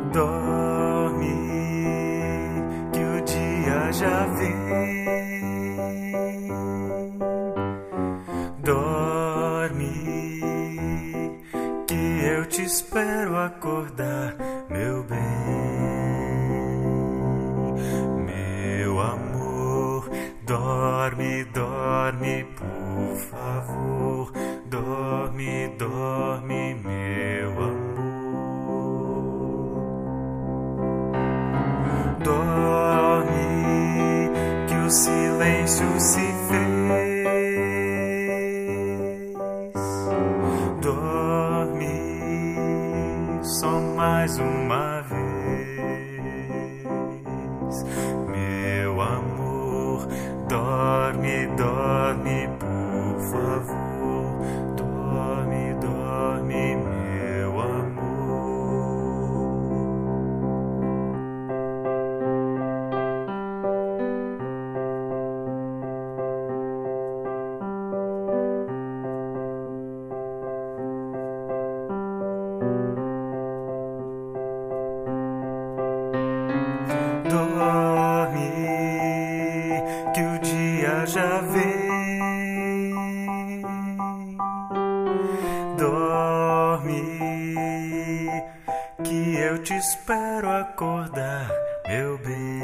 Dorme, que o dia já vem. Dorme, que eu te espero acordar, meu bem. Meu amor, dorme, dorme, por favor. Dorme, dorme, meu amor. Dorme, que o silêncio se fez. Dorme, só mais uma vez. Meu amor, dorme, dorme, por favor. Dorme, dorme, meu amor. Dorme, que o dia já vem. Dorme, que eu te espero acordar, meu bem.